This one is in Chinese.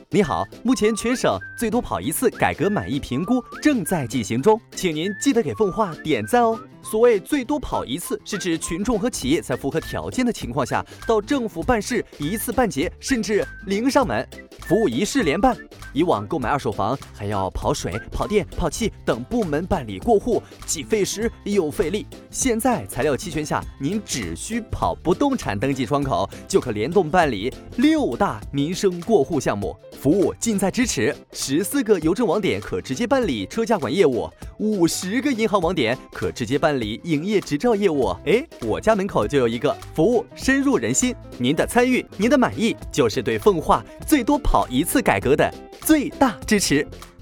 你好，目前全省最多跑一次改革满意评估正在进行中，请您记得给奉化点赞哦。所谓最多跑一次，是指群众和企业在符合条件的情况下，到政府办事一次办结，甚至零上门，服务一事连办。以往购买二手房还要跑水、跑电、跑气等部门办理过户，既费时又费力。现在材料齐全下，您只需跑不动产登记窗口，就可联动办理6大民生过户项目，服务尽在咫尺。14个邮政网点可直接办理车驾管业务，50个银行网点可直接办理营业执照业务。我家门口就有一个，服务深入人心。您的参与，您的满意，就是对奉化最多跑一次改革的最大支持。